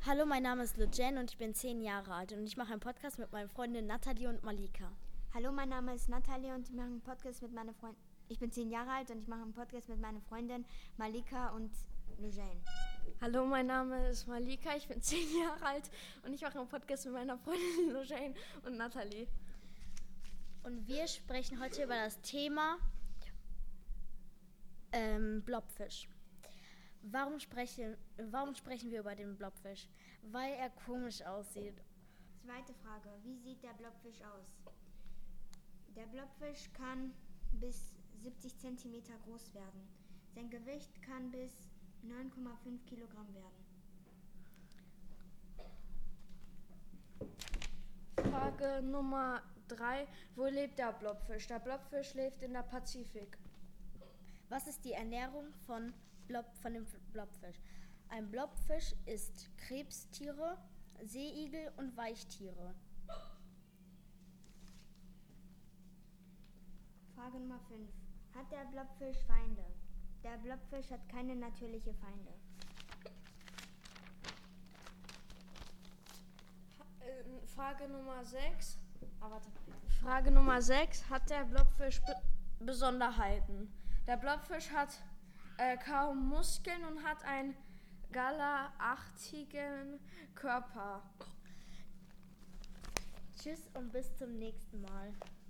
Hallo, mein Name ist Lujen und ich bin 10 Jahre alt und ich mache einen Podcast mit meinen Freundinnen Nathalie und Malika. Hallo, mein Name ist Nathalie und ich mache einen Podcast mit meiner Freundin. Ich bin 10 Jahre alt und ich mache einen Podcast mit meiner Freundin Malika und Lujen. Hallo, mein Name ist Malika, ich bin 10 Jahre alt und ich mache einen Podcast mit meiner Freundin Lujen und Nathalie. Und wir sprechen heute über das Thema Blobfisch. Warum sprechen wir über den Blobfisch? Weil er komisch aussieht. Zweite Frage, wie sieht der Blobfisch aus? Der Blobfisch kann bis 70 cm groß werden. Sein Gewicht kann bis 9,5 Kilogramm werden. Frage Nummer 3. Wo lebt der Blobfisch? Der Blobfisch lebt in der Pazifik. Was ist die Ernährung von dem Blobfisch? Ein Blobfisch isst Krebstiere, Seeigel und Weichtiere. Frage Nummer 5. Hat der Blobfisch Feinde? Der Blobfisch hat keine natürlichen Feinde. Frage Nummer 6. Frage Nummer 6. Hat der Blobfisch Besonderheiten? Der Blobfisch hat kaum Muskeln und hat einen gallerartigen Körper. Tschüss und bis zum nächsten Mal.